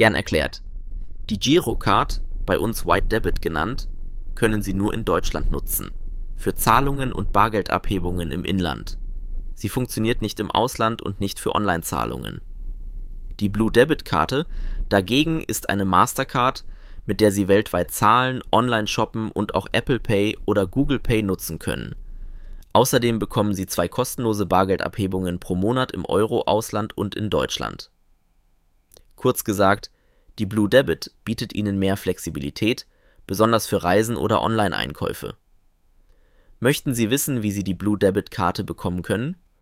Gern erklärt. Die Girocard, bei uns White Debit genannt, können Sie nur in Deutschland nutzen. Für Zahlungen und Bargeldabhebungen im Inland. Sie funktioniert nicht im Ausland und nicht für Online-Zahlungen. Die Blue Debit Karte dagegen ist eine Mastercard, mit der Sie weltweit zahlen, online shoppen und auch Apple Pay oder Google Pay nutzen können. Außerdem bekommen Sie 2 kostenlose Bargeldabhebungen pro Monat im Euro-Ausland und in Deutschland. Kurz gesagt, die Blue Debit bietet Ihnen mehr Flexibilität, besonders für Reisen oder Online-Einkäufe. Möchten Sie wissen, wie Sie die Blue Debit Karte bekommen können?